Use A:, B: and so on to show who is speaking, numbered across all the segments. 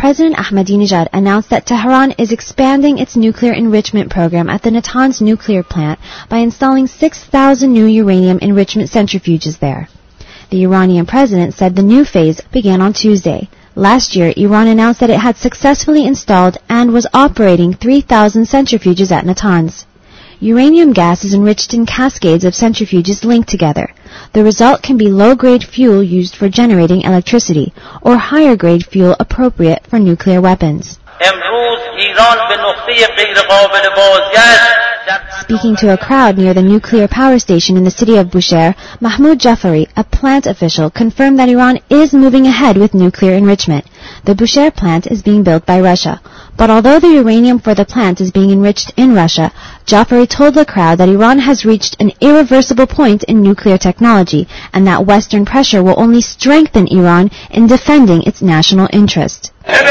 A: President Ahmadinejad announced that Tehran is expanding its nuclear enrichment program at the Natanz nuclear plant by installing 6,000 new uranium enrichment centrifuges there. The Iranian president said the new phase began on Tuesday. Last year, Iran announced that it had successfully installed and was operating 3,000 centrifuges at Natanz. Uranium gas is enriched in cascades of centrifuges linked together. The result can be low-grade fuel used for generating electricity, or higher-grade fuel appropriate for nuclear weapons. Speaking to a crowd near the nuclear power station in the city of Bushehr, Mahmoud Jafari, a plant official, confirmed that Iran is moving ahead with nuclear enrichment. The Bushehr plant is being built by Russia. But although the uranium for the plant is being enriched in Russia, Jafari told the crowd that Iran has reached an irreversible point in nuclear technology and that Western pressure will only strengthen Iran in defending its national interest.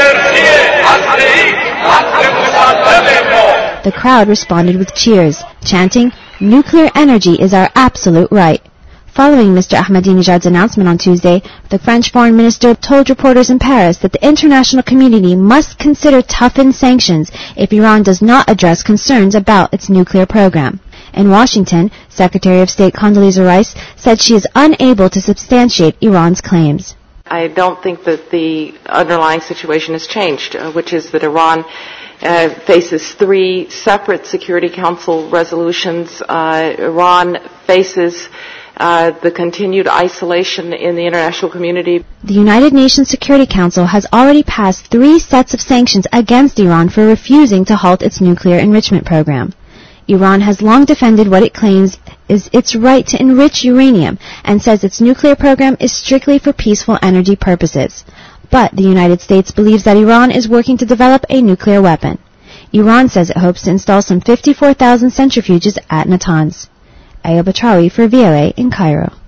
A: The crowd responded with cheers, chanting, "Nuclear energy is our absolute right." Following Mr. Ahmadinejad's announcement on Tuesday, the French foreign minister told reporters in Paris that the international community must consider toughened sanctions if Iran does not address concerns about its nuclear program. In Washington, Secretary of State Condoleezza Rice said she is unable to substantiate Iran's claims.
B: I don't think that the underlying situation has changed, which is that Iran faces 3 separate Security Council resolutions. Iran faces the continued isolation in the international community.
A: The United Nations Security Council has already passed 3 sets of sanctions against Iran for refusing to halt its nuclear enrichment program. Iran has long defended what it claims is its right to enrich uranium and says its nuclear program is strictly for peaceful energy purposes. But the United States believes that Iran is working to develop a nuclear weapon. Iran says it hopes to install some 54,000 centrifuges at Natanz. Ayub Atrawi for VOA in Cairo.